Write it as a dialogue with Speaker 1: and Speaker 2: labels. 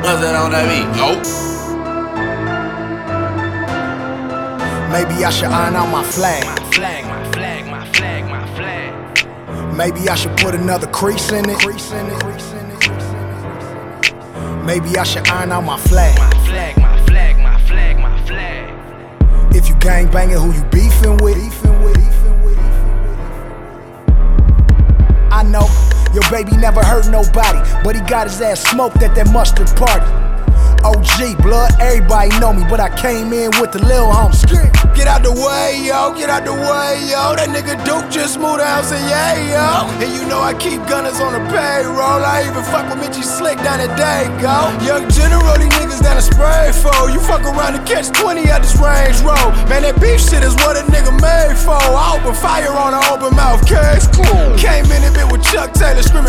Speaker 1: What's that on that beat? Oh.
Speaker 2: Maybe I should iron out my flag.
Speaker 1: My flag, my flag, my flag, my flag.
Speaker 2: Maybe I should put another crease in it. Maybe I should iron out my flag.
Speaker 1: My flag, my flag, my flag, my flag.
Speaker 2: If you gang banging, who you beefing with? I know your baby never hurt nobody, but he got his ass smoked at that mustard party. OG, blood, everybody know me, but I came in with the lil homie. Get out the way, yo, get out the way, yo. That nigga Duke just moved out, say yeah, yo. And you know I keep gunners on the payroll. I even fuck with Mitchie Slick down at Dago. Young General, these niggas down a spray for. You fuck around and catch 20 at this Range Road. Man, that beef shit is what a nigga made for. I open fire on an open mouth case. Came in a bit with Chuck Taylor screaming